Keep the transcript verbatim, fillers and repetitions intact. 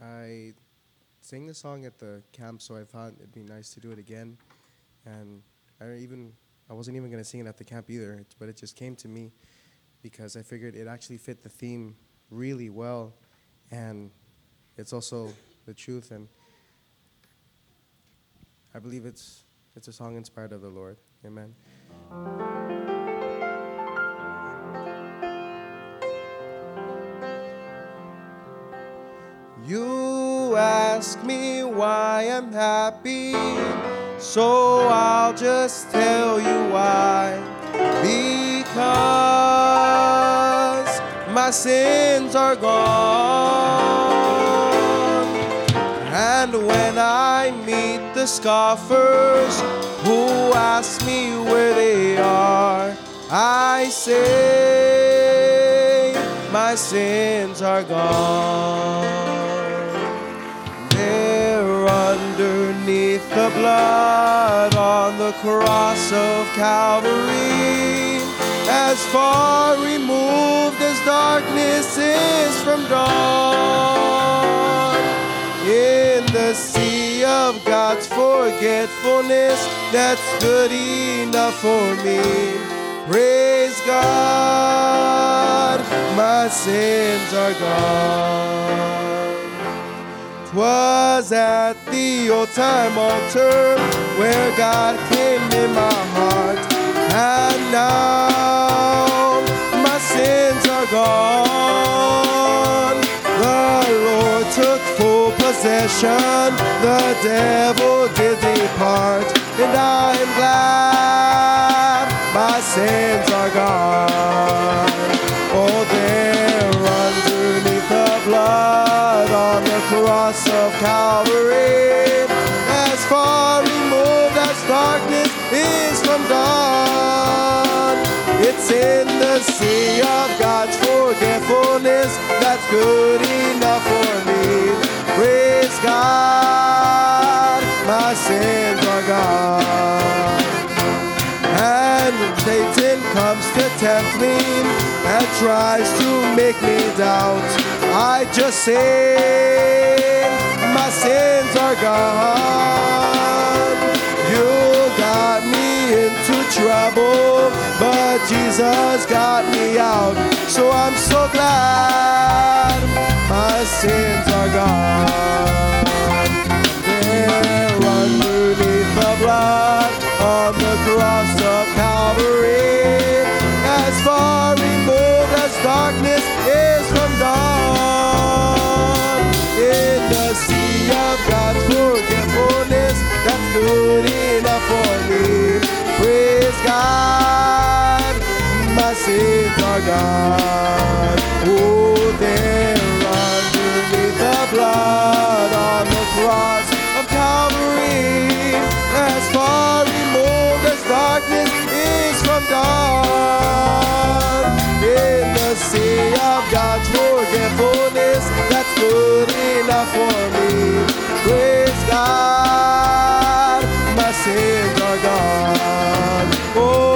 I sang the song at the camp, so I thought it'd be nice to do it again. And I even I wasn't even gonna sing it at the camp either, but it just came to me because I figured it actually fit the theme really well, and it's also the truth. And I believe it's it's a song inspired of the Lord. Amen. You ask me why I'm happy, so I'll just tell you why. Because my sins are gone. And when I meet the scoffers who ask me where they are, I say my sins are gone. Underneath the blood on the cross of Calvary, as far removed as darkness is from dawn, in the sea of God's forgetfulness, that's good enough for me. Praise God, my sins are gone. 'Twas at the old-time altar where God came in my heart, and now my sins are gone. The Lord took full possession, the devil did depart, and I'm glad my sins are gone. Oh, there underneath the blood on the cross of Calvary, as far removed as darkness is from dawn, it's in the sea of God's forgetfulness that's good enough for me. Praise God, my sins are gone. And Satan comes to tempt me and tries to make me doubt, I just say my sins are gone. You got me into trouble, but Jesus got me out. So I'm so glad my sins are gone. There underneath the blood on the cross of Calvary, as far removed as darkness is from dawn, in the sea of God's forgetfulness, that's good enough for me. Praise God, my sins are gone. Oh, there underneath the blood on the cross of Calvary, as far removed as darkness is from dawn, in the sea of God's forgetfulness, that's good enough for me. Praise God, my sins are gone. Oh,